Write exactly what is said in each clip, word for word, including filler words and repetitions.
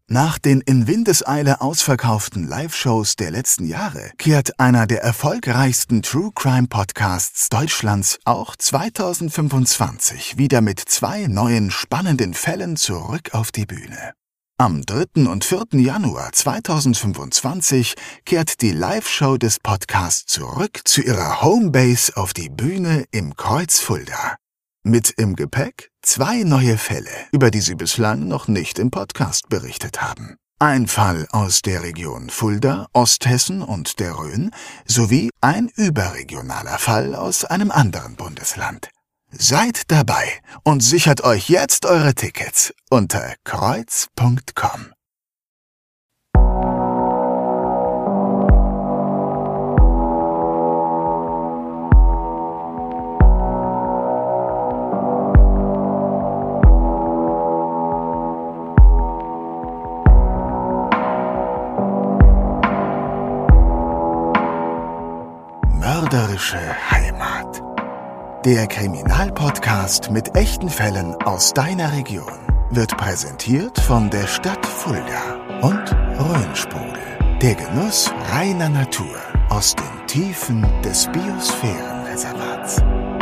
Nach den in Windeseile ausverkauften Live-Shows der letzten Jahre kehrt einer der erfolgreichsten True-Crime-Podcasts Deutschlands auch zweitausendfünfundzwanzig wieder mit zwei neuen spannenden Fällen zurück auf die Bühne. Am dritten und vierten Januar zweitausendfünfundzwanzig kehrt die Live-Show des Podcasts zurück zu ihrer Homebase auf die Bühne im Kreuz Fulda. Mit im Gepäck zwei neue Fälle, über die sie bislang noch nicht im Podcast berichtet haben. Ein Fall aus der Region Fulda, Osthessen und der Rhön sowie ein überregionaler Fall aus einem anderen Bundesland. Seid dabei und sichert euch jetzt eure Tickets unter kreuz punkt com. Mörderische Heimat. Der Kriminalpodcast mit echten Fällen aus deiner Region wird präsentiert von der Stadt Fulda und Rhönsprudel. Der Genuss reiner Natur aus den Tiefen des Biosphärenreservats.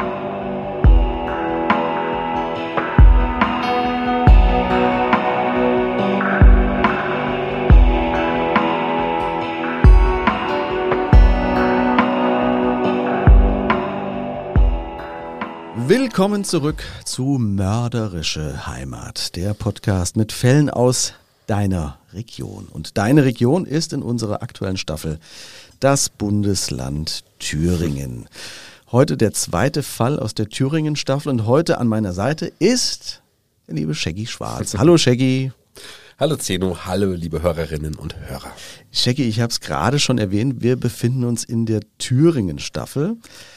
Willkommen zurück zu Mörderische Heimat, der Podcast mit Fällen aus deiner Region. Und deine Region ist in unserer aktuellen Staffel das Bundesland Thüringen. Heute der zweite Fall aus der Thüringen-Staffel und heute an meiner Seite ist der liebe Shaggy Schwarz. Hallo Shaggy. Hallo Zeno, hallo liebe Hörerinnen und Hörer. Shaggy, ich habe es gerade schon erwähnt, wir befinden uns in der Thüringen-Staffel.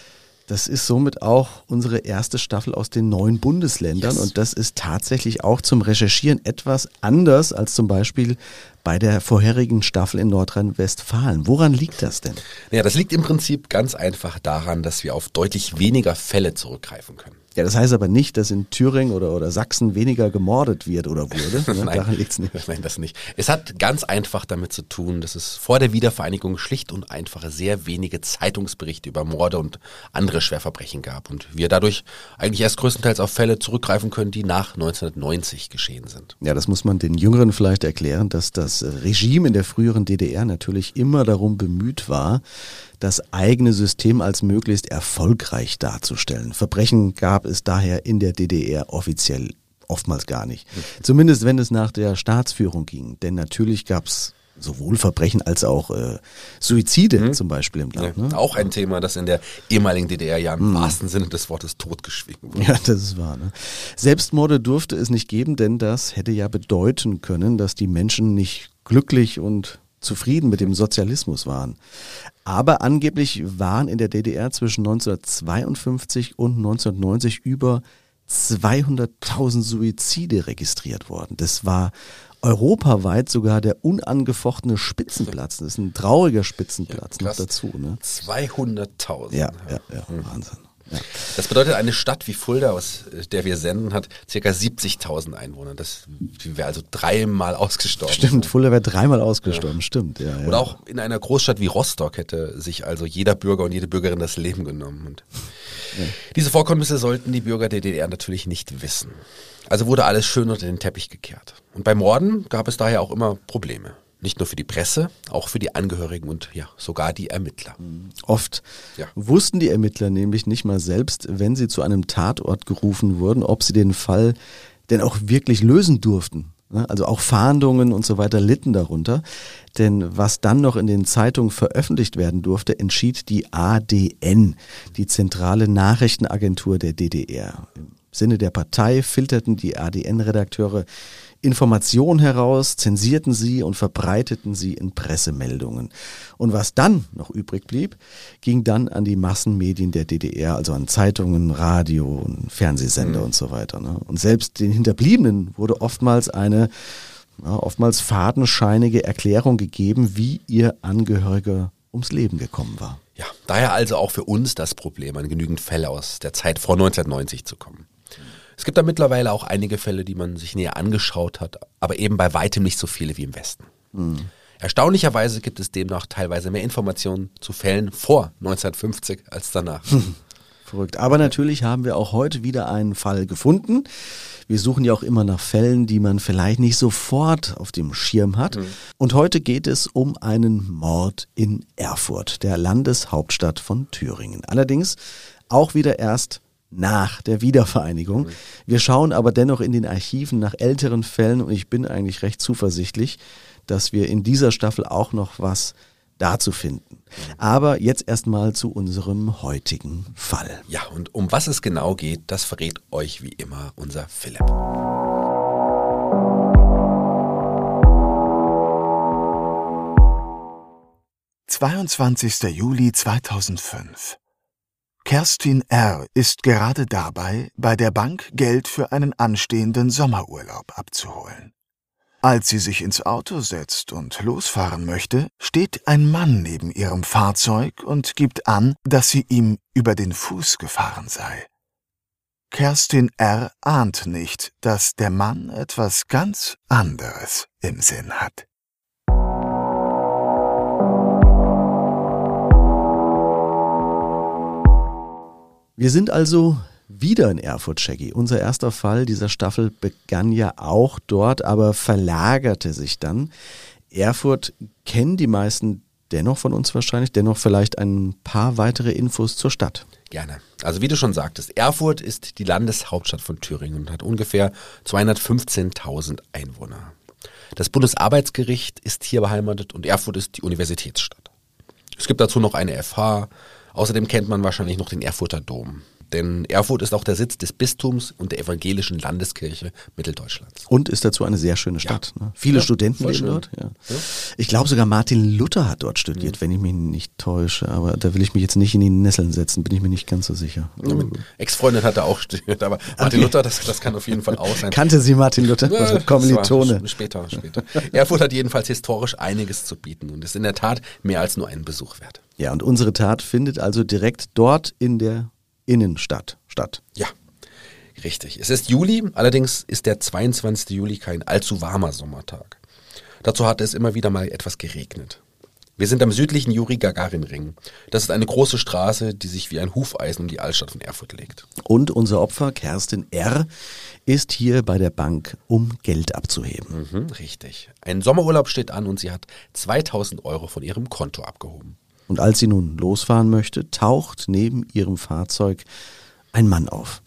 Das ist somit auch unsere erste Staffel aus den neuen Bundesländern yes. Und das ist tatsächlich auch zum Recherchieren etwas anders als zum Beispiel bei der vorherigen Staffel in Nordrhein-Westfalen. Woran liegt das denn? Ja, das liegt im Prinzip ganz einfach daran, dass wir auf deutlich weniger Fälle zurückgreifen können. Ja, das heißt aber nicht, dass in Thüringen oder, oder Sachsen weniger gemordet wird oder wurde. Ne? Nein, daran liegt's nicht. Nein, das nicht. Es hat ganz einfach damit zu tun, dass es vor der Wiedervereinigung schlicht und einfach sehr wenige Zeitungsberichte über Morde und andere Schwerverbrechen gab und wir dadurch eigentlich erst größtenteils auf Fälle zurückgreifen können, die nach neunzehnhundertneunzig geschehen sind. Ja, das muss man den Jüngeren vielleicht erklären, dass das Regime in der früheren D D R natürlich immer darum bemüht war, das eigene System als möglichst erfolgreich darzustellen. Verbrechen gab es daher in der D D R offiziell oftmals gar nicht. Mhm. Zumindest wenn es nach der Staatsführung ging. Denn natürlich gab es sowohl Verbrechen als auch äh, Suizide mhm. zum Beispiel im Land. Ja, ne? Auch ein Thema, das in der ehemaligen D D R ja im mhm. wahrsten Sinne des Wortes totgeschwiegen wurde. Ja, das ist wahr. Ne? Selbstmorde durfte es nicht geben, denn das hätte ja bedeuten können, dass die Menschen nicht glücklich und zufrieden mit dem Sozialismus waren. Aber angeblich waren in der D D R zwischen neunzehnhundertzweiundfünfzig und neunzehnhundertneunzig über zweihunderttausend Suizide registriert worden. Das war europaweit sogar der unangefochtene Spitzenplatz. Das ist ein trauriger Spitzenplatz ja, noch dazu. Ne? zweihunderttausend. Ja, ja, ja, mhm. Wahnsinn. Ja. Das bedeutet, eine Stadt wie Fulda, aus der wir senden, hat ca. siebzigtausend Einwohner. Das wäre also dreimal ausgestorben. Stimmt, Fulda wäre dreimal ausgestorben, ja. Stimmt. Ja, ja. Oder auch in einer Großstadt wie Rostock hätte sich also jeder Bürger und jede Bürgerin das Leben genommen. Und ja. Diese Vorkommnisse sollten die Bürger der D D R natürlich nicht wissen. Also wurde alles schön unter den Teppich gekehrt. Und bei Morden gab es daher auch immer Probleme. Nicht nur für die Presse, auch für die Angehörigen und ja, sogar die Ermittler. Oft ja. wussten die Ermittler nämlich nicht mal selbst, wenn sie zu einem Tatort gerufen wurden, ob sie den Fall denn auch wirklich lösen durften. Also auch Fahndungen und so weiter litten darunter. Denn was dann noch in den Zeitungen veröffentlicht werden durfte, entschied die A D N, die zentrale Nachrichtenagentur der D D R. Im Sinne der Partei filterten die A D N-Redakteure Informationen heraus, zensierten sie und verbreiteten sie in Pressemeldungen. Und was dann noch übrig blieb, ging dann an die Massenmedien der D D R, also an Zeitungen, Radio und Fernsehsender mhm. und so weiter. Ne? Und selbst den Hinterbliebenen wurde oftmals eine ja, oftmals fadenscheinige Erklärung gegeben, wie ihr Angehöriger ums Leben gekommen war. Ja, daher also auch für uns das Problem, an genügend Fälle aus der Zeit vor neunzehnhundertneunzig zu kommen. Es gibt da mittlerweile auch einige Fälle, die man sich näher angeschaut hat, aber eben bei weitem nicht so viele wie im Westen. Mhm. Erstaunlicherweise gibt es demnach teilweise mehr Informationen zu Fällen vor neunzehnhundertfünfzig als danach. Verrückt. Aber natürlich haben wir auch heute wieder einen Fall gefunden. Wir suchen ja auch immer nach Fällen, die man vielleicht nicht sofort auf dem Schirm hat. Mhm. Und heute geht es um einen Mord in Erfurt, der Landeshauptstadt von Thüringen. Allerdings auch wieder erst nach der Wiedervereinigung. Mhm. Wir schauen aber dennoch in den Archiven nach älteren Fällen und ich bin eigentlich recht zuversichtlich, dass wir in dieser Staffel auch noch was dazu finden. Aber jetzt erstmal zu unserem heutigen Fall. Ja, und um was es genau geht, das verrät euch wie immer unser Philipp. zweiundzwanzigster Juli zweitausendfünf. Kerstin R. ist gerade dabei, bei der Bank Geld für einen anstehenden Sommerurlaub abzuholen. Als sie sich ins Auto setzt und losfahren möchte, steht ein Mann neben ihrem Fahrzeug und gibt an, dass sie ihm über den Fuß gefahren sei. Kerstin R. ahnt nicht, dass der Mann etwas ganz anderes im Sinn hat. Wir sind also wieder in Erfurt, Shaggy. Unser erster Fall dieser Staffel begann ja auch dort, aber verlagerte sich dann. Erfurt kennen die meisten dennoch von uns wahrscheinlich, dennoch vielleicht ein paar weitere Infos zur Stadt. Gerne. Also wie du schon sagtest, Erfurt ist die Landeshauptstadt von Thüringen und hat ungefähr zweihundertfünfzehntausend Einwohner. Das Bundesarbeitsgericht ist hier beheimatet und Erfurt ist die Universitätsstadt. Es gibt dazu noch eine F H, außerdem kennt man wahrscheinlich noch den Erfurter Dom. Denn Erfurt ist auch der Sitz des Bistums und der evangelischen Landeskirche Mitteldeutschlands. Und ist dazu eine sehr schöne Stadt. Ja. Ne? Viele ja, Studenten leben schön. dort. Ja. Ja. Ich glaube sogar Martin Luther hat dort studiert, mhm. wenn ich mich nicht täusche. Aber da will ich mich jetzt nicht in die Nesseln setzen, bin ich mir nicht ganz so sicher. Ja, mit Ex-Freundin hat er auch studiert, aber Martin okay. Luther, das, das kann auf jeden Fall auch sein. Kannte sie Martin Luther? Ja, also Kommilitone. Später, später. Erfurt hat jedenfalls historisch einiges zu bieten und ist in der Tat mehr als nur einen Besuch wert. Ja, und unsere Tat findet also direkt dort in der Innenstadt statt. Ja, richtig. Es ist Juli, allerdings ist der zweiundzwanzigster Juli kein allzu warmer Sommertag. Dazu hat es immer wieder mal etwas geregnet. Wir sind am südlichen Juri-Gagarin-Ring. Das ist eine große Straße, die sich wie ein Hufeisen um die Altstadt von Erfurt legt. Und unser Opfer, Kerstin R., ist hier bei der Bank, um Geld abzuheben. Mhm, richtig. Ein Sommerurlaub steht an und sie hat zweitausend Euro von ihrem Konto abgehoben. Und als sie nun losfahren möchte, taucht neben ihrem Fahrzeug ein Mann auf.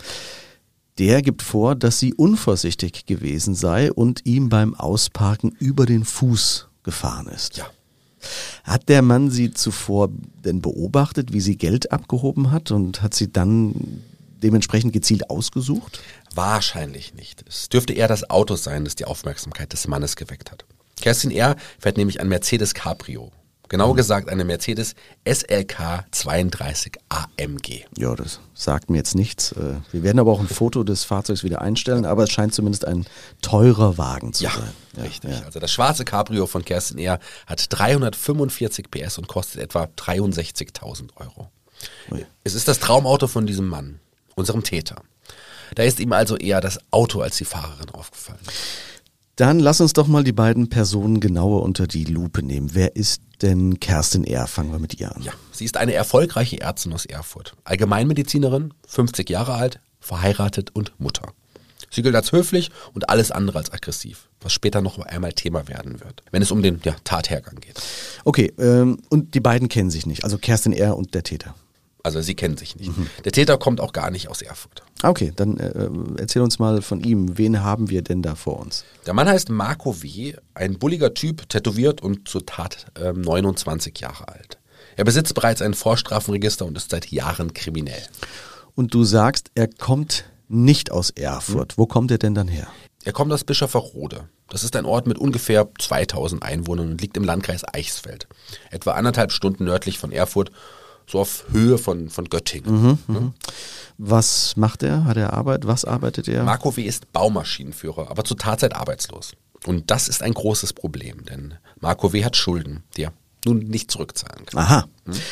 Der gibt vor, dass sie unvorsichtig gewesen sei und ihm beim Ausparken über den Fuß gefahren ist. Ja. Hat der Mann sie zuvor denn beobachtet, wie sie Geld abgehoben hat und hat sie dann dementsprechend gezielt ausgesucht? Wahrscheinlich nicht. Es dürfte eher das Auto sein, das die Aufmerksamkeit des Mannes geweckt hat. Kerstin R. fährt nämlich ein Mercedes Cabrio. Genauer gesagt eine Mercedes S L K zweiunddreißig A M G. Ja, das sagt mir jetzt nichts. Wir werden aber auch ein Foto des Fahrzeugs wieder einstellen, aber es scheint zumindest ein teurer Wagen zu ja, sein. Ja, richtig. Ja. Also das schwarze Cabrio von Kerstin R. hat dreihundertfünfundvierzig P S und kostet etwa dreiundsechzigtausend Euro. Ui. Es ist das Traumauto von diesem Mann, unserem Täter. Da ist ihm also eher das Auto als die Fahrerin aufgefallen. Dann lass uns doch mal die beiden Personen genauer unter die Lupe nehmen. Wer ist denn Kerstin R.? Fangen wir mit ihr an. Ja, sie ist eine erfolgreiche Ärztin aus Erfurt. Allgemeinmedizinerin, fünfzig Jahre alt, verheiratet und Mutter. Sie gilt als höflich und alles andere als aggressiv, was später noch einmal Thema werden wird, wenn es um den ja, Tathergang geht. Okay, ähm, und die beiden kennen sich nicht, also Kerstin R. und der Täter? Also sie kennen sich nicht. Mhm. Der Täter kommt auch gar nicht aus Erfurt. Okay, dann äh, erzähl uns mal von ihm. Wen haben wir denn da vor uns? Der Mann heißt Marco W., ein bulliger Typ, tätowiert und zur Tat äh, neunundzwanzig Jahre alt. Er besitzt bereits ein Vorstrafenregister und ist seit Jahren kriminell. Und du sagst, er kommt nicht aus Erfurt. Mhm. Wo kommt er denn dann her? Er kommt aus Bischofferode. Das ist ein Ort mit ungefähr zweitausend Einwohnern und liegt im Landkreis Eichsfeld. Etwa anderthalb Stunden nördlich von Erfurt, so auf Höhe von, von Göttingen. Mhm, mhm. Was macht er? Hat er Arbeit? Was arbeitet er? Marco W. ist Baumaschinenführer, aber zur Tatzeit arbeitslos. Und das ist ein großes Problem, denn Marco W. hat Schulden, die er nun nicht zurückzahlen kann. Aha. Hm?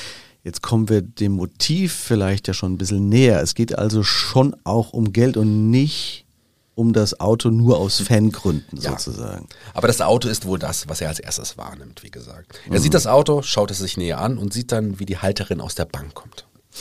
Jetzt kommen wir dem Motiv vielleicht ja schon ein bisschen näher. Es geht also schon auch um Geld und nicht um das Auto nur aus Fangründen Ja. sozusagen. Aber das Auto ist wohl das, was er als erstes wahrnimmt, wie gesagt. Er mhm. sieht das Auto, schaut es sich näher an und sieht dann, wie die Halterin aus der Bank kommt.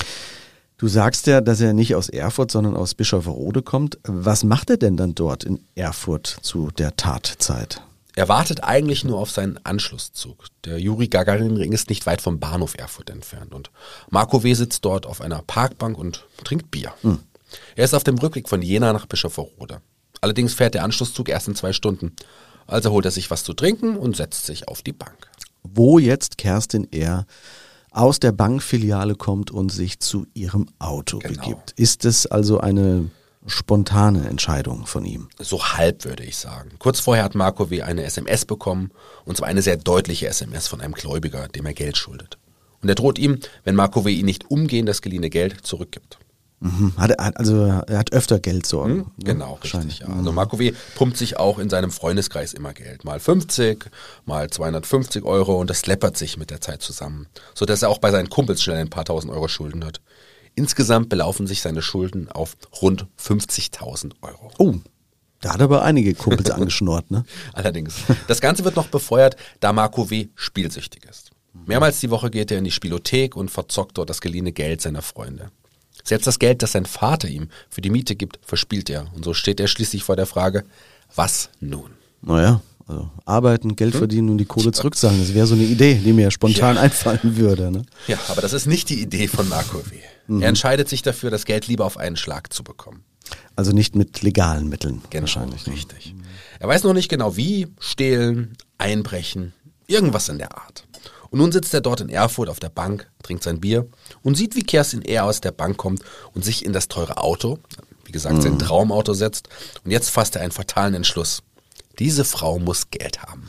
Du sagst ja, dass er nicht aus Erfurt, sondern aus Bischofferode kommt. Was macht er denn dann dort in Erfurt zu der Tatzeit? Er wartet eigentlich nur auf seinen Anschlusszug. Der Juri-Gagarin-Ring ist nicht weit vom Bahnhof Erfurt entfernt und Marco W. sitzt dort auf einer Parkbank und trinkt Bier. Hm. Er ist auf dem Rückweg von Jena nach Bischofferode. Allerdings fährt der Anschlusszug erst in zwei Stunden. Also holt er sich was zu trinken und setzt sich auf die Bank. Wo jetzt Kerstin R. aus der Bankfiliale kommt und sich zu ihrem Auto Genau. begibt. Ist es also eine spontane Entscheidung von ihm? So halb, würde ich sagen. Kurz vorher hat Marco W. eine S M S bekommen, und zwar eine sehr deutliche S M S von einem Gläubiger, dem er Geld schuldet. Und er droht ihm, wenn Marco W. ihm nicht umgehend das geliehene Geld zurückgibt. Mhm. Hat er, hat- also er hat öfter Geldsorgen. Hm? ne? Genau, Wahrscheinlich. richtig. Ja. Also Marco W. pumpt sich auch in seinem Freundeskreis immer Geld. Mal fünfzig, mal zweihundertfünfzig Euro, und das läppert sich mit der Zeit zusammen, sodass er auch bei seinen Kumpels schnell ein paar tausend Euro Schulden hat. Insgesamt belaufen sich seine Schulden auf rund fünfzigtausend Euro. Oh, da hat aber einige Kumpels angeschnurrt, ne? Allerdings. Das Ganze wird noch befeuert, da Marco W. spielsüchtig ist. Mehrmals die Woche geht er in die Spielothek und verzockt dort das geliehene Geld seiner Freunde. Selbst das Geld, das sein Vater ihm für die Miete gibt, verspielt er. Und so steht er schließlich vor der Frage, was nun? Naja, also arbeiten, Geld verdienen und die Kohle zurückzahlen, das wäre so eine Idee, die mir spontan Ja. einfallen würde. Ne? Ja, aber das ist nicht die Idee von Marco W. Er entscheidet sich dafür, das Geld lieber auf einen Schlag zu bekommen. Also nicht mit legalen Mitteln Genau, wahrscheinlich. ne? richtig. Er weiß noch nicht genau wie, stehlen, einbrechen, irgendwas in der Art. Und nun sitzt er dort in Erfurt auf der Bank, trinkt sein Bier und sieht, wie Kerstin R. aus der Bank kommt und sich in das teure Auto, wie gesagt, sein Traumauto setzt. Und jetzt fasst er einen fatalen Entschluss. Diese Frau muss Geld haben.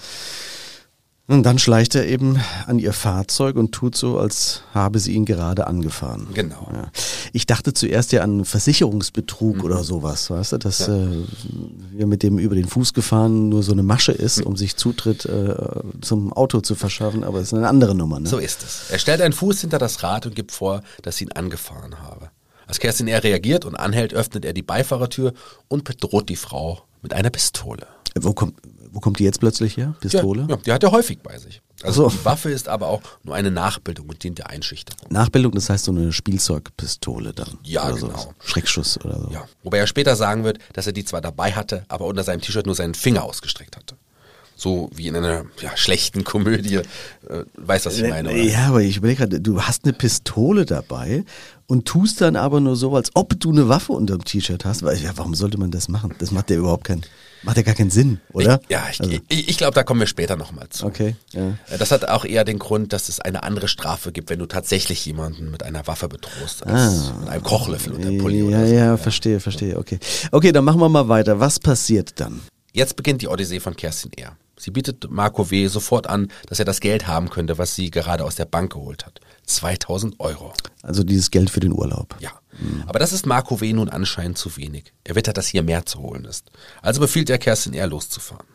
Und dann schleicht er eben an ihr Fahrzeug und tut so, als habe sie ihn gerade angefahren. Genau. Ja. Ich dachte zuerst ja an Versicherungsbetrug oder sowas, weißt du, dass Ja. äh, wir mit dem über den Fuß gefahren nur so eine Masche ist, um sich Zutritt äh, zum Auto zu verschaffen, aber es ist eine andere Nummer. Ne? So ist es. Er stellt einen Fuß hinter das Rad und gibt vor, dass sie ihn angefahren habe. Als Kerstin R. reagiert und anhält, öffnet er die Beifahrertür und bedroht die Frau mit einer Pistole. Wo kommt, wo kommt die jetzt plötzlich her? Pistole? Ja, ja, die hat er häufig bei sich. Also Ach so. die Waffe ist aber auch nur eine Nachbildung und dient der Einschüchterung. Nachbildung, das heißt so eine Spielzeugpistole dann. Ja, oder genau. sowas. Schreckschuss oder so. Ja, wobei er später sagen wird, dass er die zwar dabei hatte, aber unter seinem T-Shirt nur seinen Finger ausgestreckt hatte. So wie in einer ja, schlechten Komödie. Äh, weißt was ich meine, oder? Ja, aber ich überlege gerade, du hast eine Pistole dabei und tust dann aber nur so, als ob du eine Waffe unter dem T-Shirt hast. Weil, ja, warum sollte man das machen? Das macht ja überhaupt keinen, macht ja gar keinen Sinn, oder? Ich, ja, ich, Also, ich, ich glaube, da kommen wir später nochmal zu. okay, ja. Äh, Das hat auch eher den Grund, dass es eine andere Strafe gibt, wenn du tatsächlich jemanden mit einer Waffe bedrohst, als mit einem Kochlöffel unter dem Pulli Ja, oder so. ja, verstehe, verstehe, okay. Okay, dann machen wir mal weiter. Was passiert dann? Jetzt beginnt die Odyssee von Kerstin R. Sie bietet Marco W. sofort an, dass er das Geld haben könnte, was sie gerade aus der Bank geholt hat. zweitausend Euro. Also dieses Geld für den Urlaub. Ja. Aber das ist Marco W. nun anscheinend zu wenig. Er wittert, dass hier mehr zu holen ist. Also befiehlt er Kerstin R. loszufahren.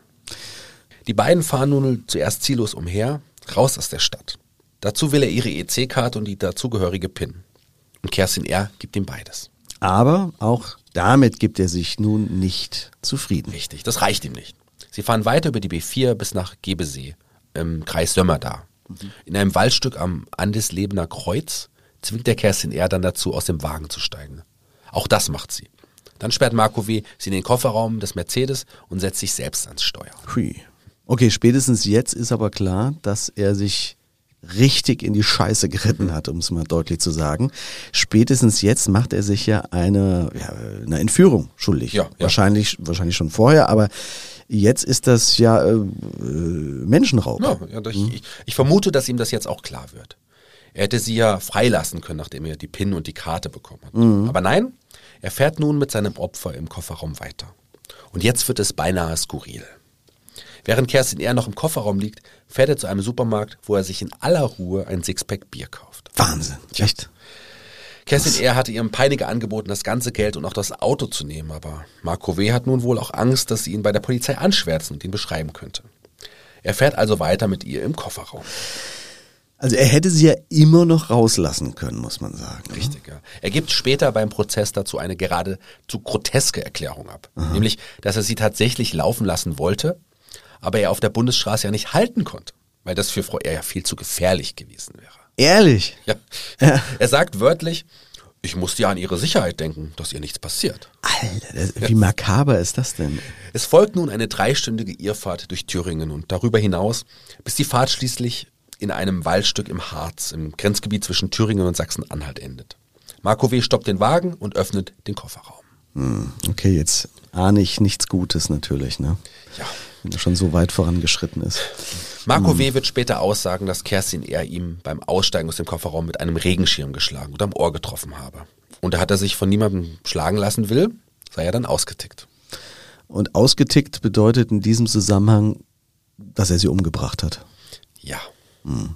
Die beiden fahren nun zuerst ziellos umher, raus aus der Stadt. Dazu will er ihre E C-Karte und die dazugehörige PIN. Und Kerstin R. gibt ihm beides. Aber auch damit gibt er sich nun nicht zufrieden. Richtig, das reicht ihm nicht. Sie fahren weiter über die B vier bis nach Gebesee im Kreis Sömmerda. In einem Waldstück am Andeslebener Kreuz zwingt der Kerstin R. dann dazu, aus dem Wagen zu steigen. Auch das macht sie. Dann sperrt Marco W. sie in den Kofferraum des Mercedes und setzt sich selbst ans Steuer. Hui. Okay, spätestens jetzt ist aber klar, dass er sich richtig in die Scheiße geritten hat, um es mal deutlich zu sagen. Spätestens jetzt macht er sich ja eine, ja, eine Entführung schuldig. Ja, ja. Wahrscheinlich, wahrscheinlich schon vorher, aber jetzt ist das ja äh, Menschenraub. Ja, ja, doch, ich, ich vermute, dass ihm das jetzt auch klar wird. Er hätte sie ja freilassen können, nachdem er die PIN und die Karte bekommen hat. Aber nein, er fährt nun mit seinem Opfer im Kofferraum weiter. Und jetzt wird es beinahe skurril. Während Kerstin R. noch im Kofferraum liegt, fährt er zu einem Supermarkt, wo er sich in aller Ruhe ein Sixpack Bier kauft. Wahnsinn, echt. Kerstin R. hatte ihrem Peiniger angeboten, das ganze Geld und auch das Auto zu nehmen, aber Marco W. hat nun wohl auch Angst, dass sie ihn bei der Polizei anschwärzen und ihn beschreiben könnte. Er fährt also weiter mit ihr im Kofferraum. Also er hätte sie ja immer noch rauslassen können, muss man sagen. Richtig, ja. Er gibt später beim Prozess dazu eine geradezu groteske Erklärung ab. Aha. Nämlich, dass er sie tatsächlich laufen lassen wollte, aber er auf der Bundesstraße ja nicht halten konnte, weil das für Frau R. ja viel zu gefährlich gewesen wäre. Ehrlich? Ja. ja. Er sagt wörtlich, ich musste ja an ihre Sicherheit denken, dass ihr nichts passiert. Alter, das, wie makaber ist das denn? Es folgt nun eine dreistündige Irrfahrt durch Thüringen und darüber hinaus, bis die Fahrt schließlich in einem Waldstück im Harz, im Grenzgebiet zwischen Thüringen und Sachsen-Anhalt endet. Marco W. stoppt den Wagen und öffnet den Kofferraum. Hm, okay, jetzt ahne ich nichts Gutes natürlich, ne? Ja. Wenn er schon so weit vorangeschritten ist. Marco hm. W. wird später aussagen, dass Kerstin R. ihm beim Aussteigen aus dem Kofferraum mit einem Regenschirm geschlagen und am Ohr getroffen habe. Und da hat er sich von niemandem schlagen lassen will, sei er dann ausgetickt. Und ausgetickt bedeutet in diesem Zusammenhang, dass er sie umgebracht hat. Ja. Hm.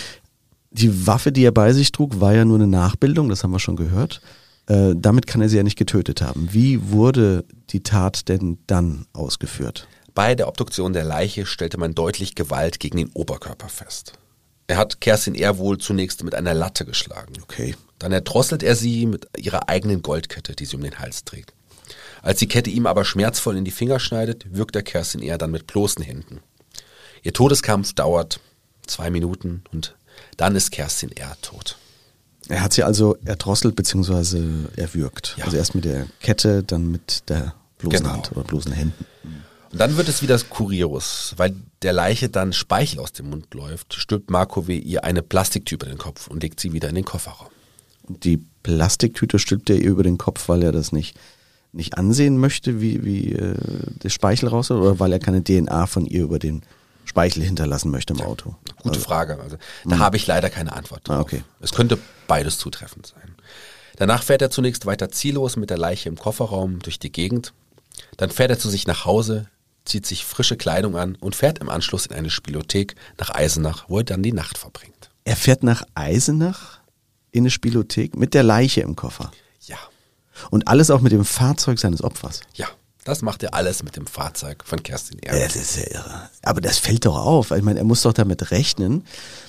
Die Waffe, die er bei sich trug, war ja nur eine Nachbildung, das haben wir schon gehört. Äh, damit kann er sie ja nicht getötet haben. Wie wurde die Tat denn dann ausgeführt? Bei der Obduktion der Leiche stellte man deutlich Gewalt gegen den Oberkörper fest. Er hat Kerstin R. wohl zunächst mit einer Latte geschlagen. Okay. Dann erdrosselt er sie mit ihrer eigenen Goldkette, die sie um den Hals trägt. Als die Kette ihm aber schmerzvoll in die Finger schneidet, wirkt er Kerstin R. dann mit bloßen Händen. Ihr Todeskampf dauert zwei Minuten und dann ist Kerstin R. tot. Er hat sie also erdrosselt bzw. erwürgt. Ja. Also erst mit der Kette, dann mit der bloßen genau. Hand oder bloßen Händen. Und dann wird es wieder kurios, weil der Leiche dann Speichel aus dem Mund läuft, stülpt Marco W. ihr eine Plastiktüte in den Kopf und legt sie wieder in den Kofferraum. Und die Plastiktüte stülpt er ihr über den Kopf, weil er das nicht, nicht ansehen möchte, wie, wie äh, der Speichel raus oder weil er keine D N A von ihr über den Speichel hinterlassen möchte im ja, Auto? Gute also, Frage. Also, da habe ich leider keine Antwort drauf. Ah, okay. Es könnte beides zutreffend sein. Danach fährt er zunächst weiter ziellos mit der Leiche im Kofferraum durch die Gegend. Dann fährt er zu sich nach Hause, zieht sich frische Kleidung an und fährt im Anschluss in eine Spielothek nach Eisenach, wo er dann die Nacht verbringt. Er fährt nach Eisenach in eine Spielothek mit der Leiche im Koffer? Ja. Und alles auch mit dem Fahrzeug seines Opfers? Ja, das macht er alles mit dem Fahrzeug von Kerstin R. Ja, das ist ja irre. Aber das fällt doch auf. Ich meine, er muss doch damit rechnen,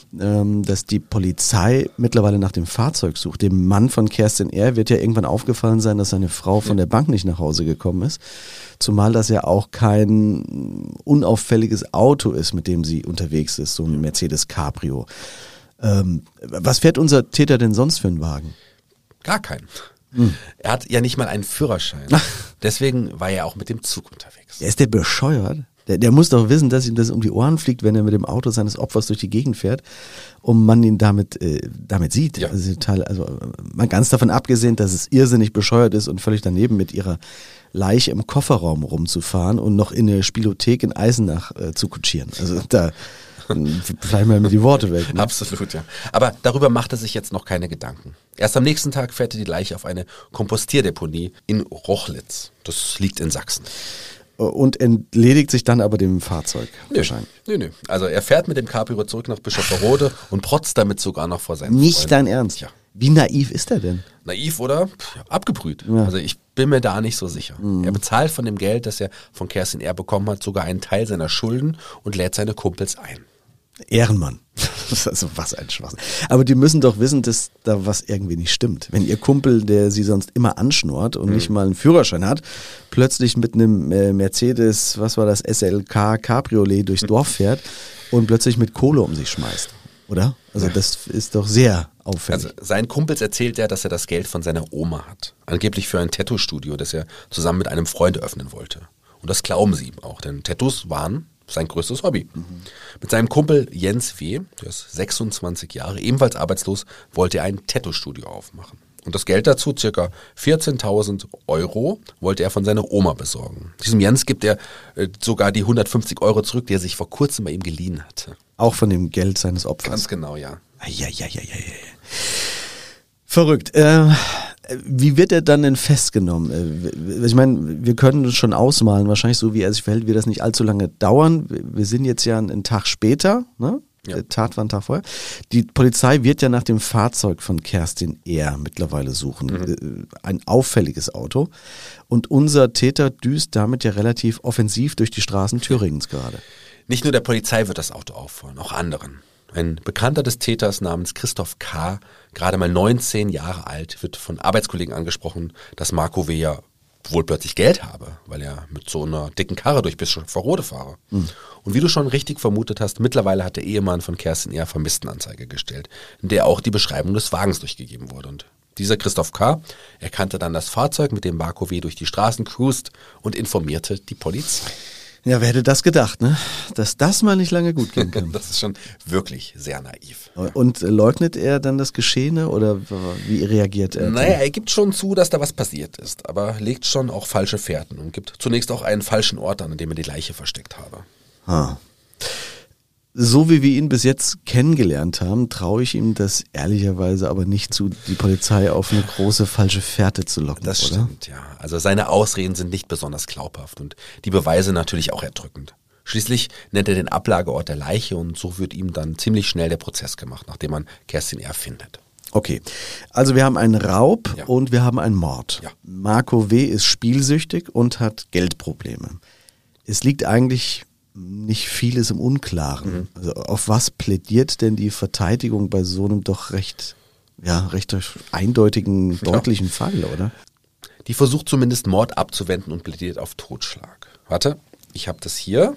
dass die Polizei mittlerweile nach dem Fahrzeug sucht. Dem Mann von Kerstin R. wird ja irgendwann aufgefallen sein, dass seine Frau von der Bank nicht nach Hause gekommen ist. Zumal das ja auch kein unauffälliges Auto ist, mit dem sie unterwegs ist, so ein Mercedes Cabrio. Ähm, was fährt unser Täter denn sonst für einen Wagen? Gar keinen. Hm. Er hat ja nicht mal einen Führerschein. Deswegen war er auch mit dem Zug unterwegs. Ja, ist der bescheuert? Der, der muss doch wissen, dass ihm das um die Ohren fliegt, wenn er mit dem Auto seines Opfers durch die Gegend fährt und man ihn damit, äh, damit sieht. Ja. Also, also mal ganz davon abgesehen, dass es irrsinnig bescheuert ist und völlig daneben mit ihrer Leiche im Kofferraum rumzufahren und noch in eine Spielothek in Eisenach äh, zu kutschieren. Also da vielleicht mal die Worte weg. Ne? Absolut, ja. Aber darüber macht er sich jetzt noch keine Gedanken. Erst am nächsten Tag fährt er die Leiche auf eine Kompostierdeponie in Rochlitz. Das liegt in Sachsen. Und entledigt sich dann aber dem Fahrzeug. Nö, nö, nö. Also er fährt mit dem Cabrio zurück nach Bischofferode und protzt damit sogar noch vor seinen Nicht Freunden. dein Ernst? Ja. Wie naiv ist er denn? Naiv oder ja, abgebrüht. Ja. Also ich bin mir da nicht so sicher. Mhm. Er bezahlt von dem Geld, das er von Kerstin R. bekommen hat, sogar einen Teil seiner Schulden und lädt seine Kumpels ein. Ehrenmann. Das ist also was ein Schwachsinn. Aber die müssen doch wissen, dass da was irgendwie nicht stimmt. Wenn ihr Kumpel, der sie sonst immer anschnurrt und mhm. nicht mal einen Führerschein hat, plötzlich mit einem äh, Mercedes, was war das, S L K Cabriolet durchs Dorf fährt und plötzlich mit Kohle um sich schmeißt. Oder? Also das ist doch sehr auffällig. Also seinen Kumpels erzählt er, dass er das Geld von seiner Oma hat. Angeblich für ein Tattoo-Studio, das er zusammen mit einem Freund eröffnen wollte. Und das glauben sie ihm auch, denn Tattoos waren sein größtes Hobby. Mhm. Mit seinem Kumpel Jens W., der ist sechsundzwanzig Jahre, ebenfalls arbeitslos, wollte er ein Tattoo-Studio aufmachen. Und das Geld dazu, circa vierzehntausend Euro, wollte er von seiner Oma besorgen. Diesem Jens gibt er äh, sogar die hundertfünfzig Euro zurück, die er sich vor kurzem bei ihm geliehen hatte. Auch von dem Geld seines Opfers? Ganz genau, ja. Ja, ja, ja, ja, ja. Verrückt. Äh, wie wird er dann denn festgenommen? Ich meine, wir können das schon ausmalen, wahrscheinlich so wie er sich verhält, wird das nicht allzu lange dauern. Wir sind jetzt ja einen Tag später, ne? Ja. Der Tat war ein Tag vorher. Die Polizei wird ja nach dem Fahrzeug von Kerstin R. mittlerweile suchen. Mhm. Ein auffälliges Auto. Und unser Täter düst damit ja relativ offensiv durch die Straßen Thüringens gerade. Nicht nur der Polizei wird das Auto auffallen, auch anderen. Ein Bekannter des Täters namens Christoph K., gerade mal neunzehn Jahre alt, wird von Arbeitskollegen angesprochen, dass Marco W. ja wohl plötzlich Geld habe, weil er mit so einer dicken Karre durch Bischofferode fahre. Mhm. Und wie du schon richtig vermutet hast, mittlerweile hat der Ehemann von Kerstin eher Vermisstenanzeige gestellt, in der auch die Beschreibung des Wagens durchgegeben wurde. Und dieser Christoph K. erkannte dann das Fahrzeug, mit dem Marco W. durch die Straßen cruist und informierte die Polizei. Ja, wer hätte das gedacht, ne? Dass das mal nicht lange gut gehen kann. Das ist schon wirklich sehr naiv. Und leugnet er dann das Geschehene oder wie reagiert er? Naja, er gibt schon zu, dass da was passiert ist, aber legt schon auch falsche Fährten und gibt zunächst auch einen falschen Ort an, an dem er die Leiche versteckt habe. Ah. So wie wir ihn bis jetzt kennengelernt haben, traue ich ihm das ehrlicherweise aber nicht zu, die Polizei auf eine große falsche Fährte zu locken, Das oder? stimmt, ja. Also seine Ausreden sind nicht besonders glaubhaft und die Beweise natürlich auch erdrückend. Schließlich nennt er den Ablageort der Leiche und so wird ihm dann ziemlich schnell der Prozess gemacht, nachdem man Kerstin R. findet. Okay, also wir haben einen Raub Ja. und wir haben einen Mord. Ja. Marco W. ist spielsüchtig und hat Geldprobleme. Es liegt eigentlich nicht vieles im Unklaren. Mhm. Also auf was plädiert denn die Verteidigung bei so einem doch recht, ja, recht eindeutigen, deutlichen ja. Fall, oder? Die versucht zumindest Mord abzuwenden und plädiert auf Totschlag. Warte, ich habe das hier.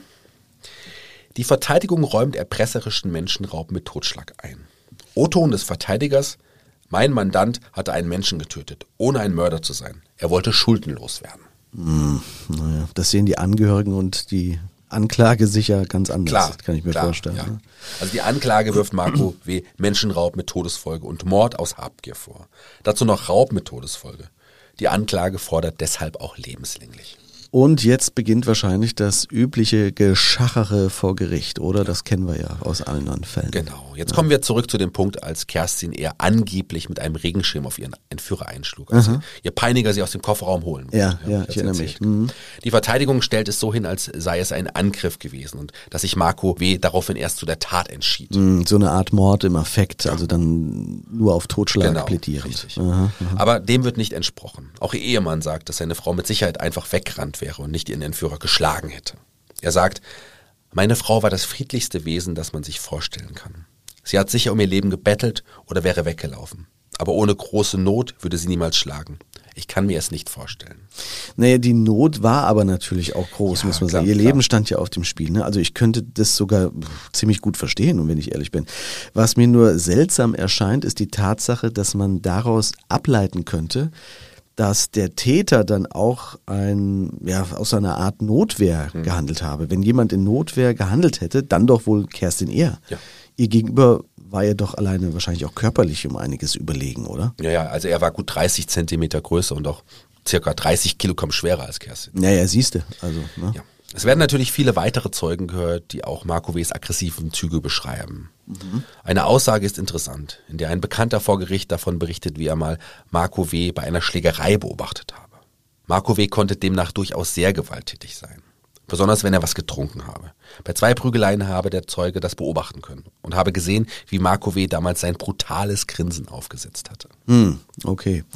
Die Verteidigung räumt erpresserischen Menschenraub mit Totschlag ein. O-Ton des Verteidigers: Mein Mandant hatte einen Menschen getötet, ohne ein Mörder zu sein. Er wollte schuldenlos werden. Hm, naja, das sehen die Angehörigen und die Anklage sicher ganz anders, Klar, kann ich mir klar, vorstellen. Ja. Ne? Also die Anklage wirft Marco W. Menschenraub mit Todesfolge und Mord aus Habgier vor. Dazu noch Raub mit Todesfolge. Die Anklage fordert deshalb auch lebenslänglich. Und jetzt beginnt wahrscheinlich das übliche Geschachere vor Gericht, oder? Das kennen wir ja aus allen anderen Fällen. Genau. Jetzt ja. kommen wir zurück zu dem Punkt, als Kerstin eher angeblich mit einem Regenschirm auf ihren Entführer einschlug. Also mhm. ihr Peiniger sie aus dem Kofferraum holen wollte. Ja, ja, ja ich erinnere mich. Mhm. Die Verteidigung stellt es so hin, als sei es ein Angriff gewesen und dass sich Marco W. daraufhin erst zu der Tat entschied. Mhm, so eine Art Mord im Affekt, ja. also dann nur auf Totschlag genau, plädierend. Richtig. Aha, aha. Aber dem wird nicht entsprochen. Auch ihr Ehemann sagt, dass seine Frau mit Sicherheit einfach weggerannt wäre und nicht ihren Entführer geschlagen hätte. Er sagt: Meine Frau war das friedlichste Wesen, das man sich vorstellen kann. Sie hat sicher um ihr Leben gebettelt oder wäre weggelaufen. Aber ohne große Not würde sie niemals schlagen. Ich kann mir es nicht vorstellen. Naja, die Not war aber natürlich auch groß, ja, muss man klar, sagen. Ihr klar. Leben stand ja auf dem Spiel. Ne? Also ich könnte das sogar ziemlich gut verstehen, wenn ich ehrlich bin. Was mir nur seltsam erscheint, ist die Tatsache, dass man daraus ableiten könnte, dass der Täter dann auch ein, ja, aus einer Art Notwehr hm. gehandelt habe. Wenn jemand in Notwehr gehandelt hätte, dann doch wohl Kerstin R. Ja. Ihr Gegenüber war ja doch alleine wahrscheinlich auch körperlich um einiges überlegen, oder? Ja, ja, also er war gut dreißig Zentimeter größer und auch circa dreißig Kilogramm schwerer als Kerstin. Ja, ja, siehste. Also, ne? Ja. Es werden natürlich viele weitere Zeugen gehört, die auch Marco W.'s aggressiven Züge beschreiben. Mhm. Eine Aussage ist interessant, in der ein Bekannter vor Gericht davon berichtet, wie er mal Marco W. bei einer Schlägerei beobachtet habe. Marco W. konnte demnach durchaus sehr gewalttätig sein. Besonders wenn er was getrunken habe. Bei zwei Prügeleien habe der Zeuge das beobachten können und habe gesehen, wie Marco W. damals sein brutales Grinsen aufgesetzt hatte. Hm, okay.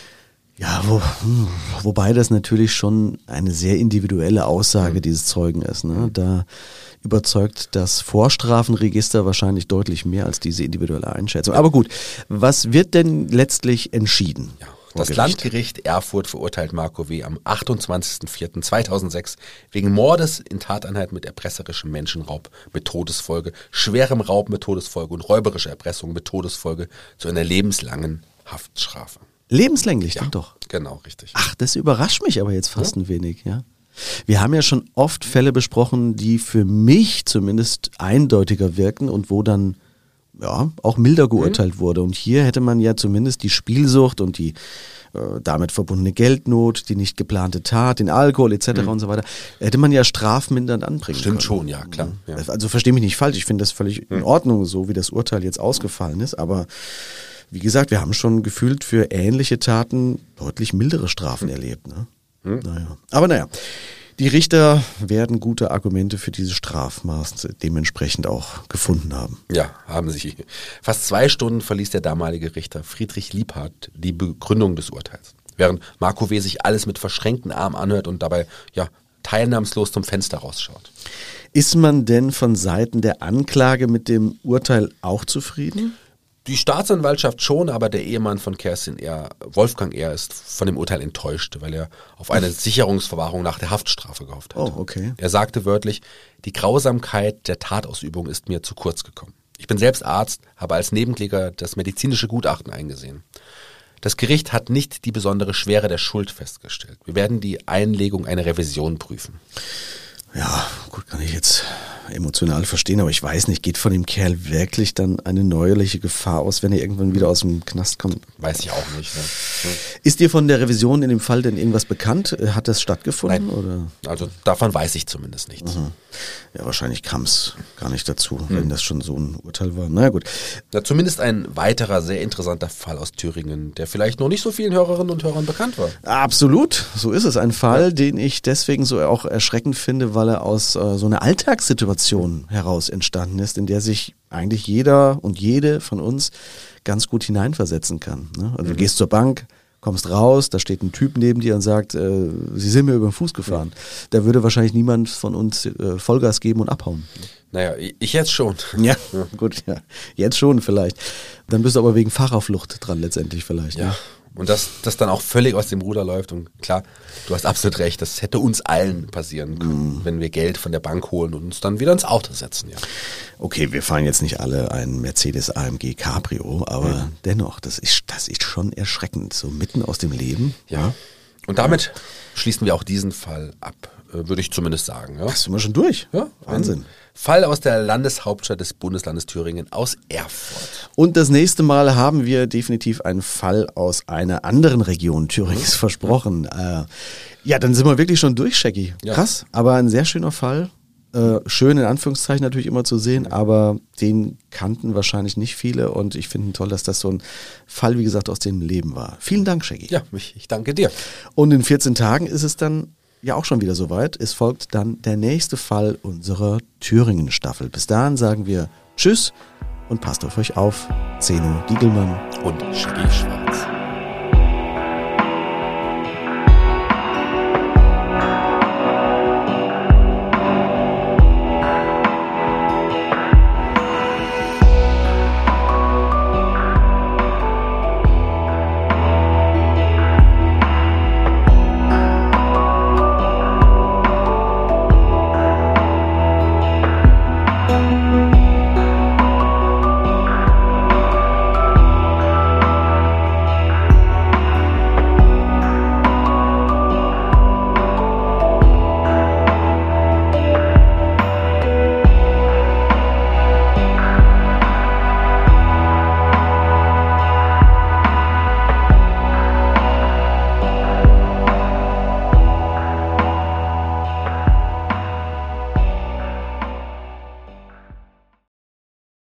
Ja, wo, hm, wobei das natürlich schon eine sehr individuelle Aussage mhm. dieses Zeugen ist. Ne? Da überzeugt das Vorstrafenregister wahrscheinlich deutlich mehr als diese individuelle Einschätzung. Aber gut, was wird denn letztlich entschieden? Ja. Das Landgericht Erfurt verurteilt Marco W. am achtundzwanzigsten vierten zweitausendsechs wegen Mordes in Tateinheit mit erpresserischem Menschenraub mit Todesfolge, schwerem Raub mit Todesfolge und räuberischer Erpressung mit Todesfolge zu einer lebenslangen Haftstrafe. Lebenslänglich, ja, dann doch. Genau, richtig. Ach, das überrascht mich aber jetzt fast ja. ein wenig, ja. Wir haben ja schon oft Fälle besprochen, die für mich zumindest eindeutiger wirken und wo dann ja auch milder geurteilt mhm. wurde. Und hier hätte man ja zumindest die Spielsucht und die äh, damit verbundene Geldnot, die nicht geplante Tat, den Alkohol et cetera mhm. und so weiter, hätte man ja strafmindernd anbringen Stimmt können. Stimmt schon, ja, klar. Ja. Also verstehe mich nicht falsch, ich finde das völlig mhm. in Ordnung, so wie das Urteil jetzt ausgefallen ist, aber wie gesagt, wir haben schon gefühlt für ähnliche Taten deutlich mildere Strafen mhm. erlebt. Ne? Mhm. Naja. Aber naja, die Richter werden gute Argumente für dieses Strafmaß dementsprechend auch gefunden haben. Ja, haben sie. Fast zwei Stunden verließ der damalige Richter Friedrich Liebhardt die Begründung des Urteils. Während Marco W. sich alles mit verschränkten Armen anhört und dabei ja teilnahmslos zum Fenster rausschaut. Ist man denn von Seiten der Anklage mit dem Urteil auch zufrieden? Die Staatsanwaltschaft schon, aber der Ehemann von Kerstin R., Wolfgang R., ist von dem Urteil enttäuscht, weil er auf eine Sicherungsverwahrung nach der Haftstrafe gehofft hat. Oh, okay. Er sagte wörtlich, die Grausamkeit der Tatausübung ist mir zu kurz gekommen. Ich bin selbst Arzt, habe als Nebenkläger das medizinische Gutachten eingesehen. Das Gericht hat nicht die besondere Schwere der Schuld festgestellt. Wir werden die Einlegung einer Revision prüfen. Ja, gut, kann ich jetzt emotional verstehen, aber ich weiß nicht, geht von dem Kerl wirklich dann eine neuerliche Gefahr aus, wenn er irgendwann wieder aus dem Knast kommt? Weiß ich auch nicht. Ne? Ist dir von der Revision in dem Fall denn irgendwas bekannt? Hat das stattgefunden? Nein. Oder? Also davon weiß ich zumindest nichts. Mhm. Ja, wahrscheinlich kam es gar nicht dazu, mhm. wenn das schon so ein Urteil war. Na gut. Ja, zumindest ein weiterer sehr interessanter Fall aus Thüringen, der vielleicht noch nicht so vielen Hörerinnen und Hörern bekannt war. Absolut, so ist es. Ein Fall, ja. den ich deswegen so auch erschreckend finde, weil er aus äh, so einer Alltagssituation heraus entstanden ist, in der sich eigentlich jeder und jede von uns ganz gut hineinversetzen kann. Ne? Also mhm. du gehst zur Bank, kommst raus, da steht ein Typ neben dir und sagt, äh, sie sind mir über den Fuß gefahren. Ja. Da würde wahrscheinlich niemand von uns äh, Vollgas geben und abhauen. Naja, ich jetzt schon. Ja, ja, gut, ja. Jetzt schon vielleicht. Dann bist du aber wegen Fahrerflucht dran letztendlich vielleicht. Ja. Ne? Und dass das dann auch völlig aus dem Ruder läuft. Und klar, du hast absolut recht, das hätte uns allen passieren können, mm. wenn wir Geld von der Bank holen und uns dann wieder ins Auto setzen. Ja. Okay, wir fahren jetzt nicht alle einen Mercedes A M G Cabrio, aber mhm. dennoch, das ist, das ist schon erschreckend, so mitten aus dem Leben. Ja, und damit ja. schließen wir auch diesen Fall ab, würde ich zumindest sagen. Ja. Das sind wir schon durch. Ja, Wahnsinn. Fall aus der Landeshauptstadt des Bundeslandes Thüringen, aus Erfurt. Und das nächste Mal haben wir definitiv einen Fall aus einer anderen Region Thürings mhm. versprochen. Äh, ja, dann sind wir wirklich schon durch, Shaggy. Ja. Krass, aber ein sehr schöner Fall. Äh, schön in Anführungszeichen natürlich immer zu sehen, aber den kannten wahrscheinlich nicht viele und ich finde toll, dass das so ein Fall, wie gesagt, aus dem Leben war. Vielen Dank, Shaggy. Ja, ich, ich danke dir. Und in vierzehn Tagen ist es dann ja auch schon wieder soweit. Es folgt dann der nächste Fall unserer Thüringen-Staffel. Bis dahin sagen wir Tschüss und passt auf euch auf. Zeno Diegelmann und Shaggy Schwarz.